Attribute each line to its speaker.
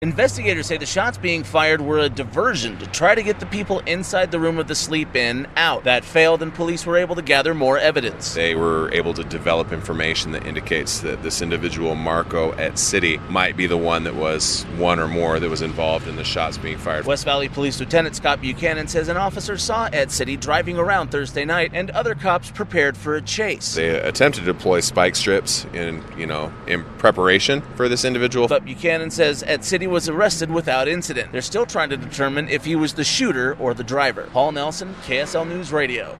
Speaker 1: Investigators say the shots being fired were a diversion to try to get the people inside the room of the sleep-in out. That failed, and police were able to gather more evidence.
Speaker 2: They were able to develop information that indicates that this individual, Marco at City, might be the one that was one or more that was involved in the shots being fired.
Speaker 1: West Valley Police Lieutenant Scott Buchanan says an officer saw Ed City driving around Thursday night, and other cops prepared for a chase.
Speaker 2: They attempted to deploy spike strips in preparation for this individual.
Speaker 1: But Buchanan says Ed City was arrested without incident. They're still trying to determine if he was the shooter or the driver. Paul Nelson, KSL News Radio.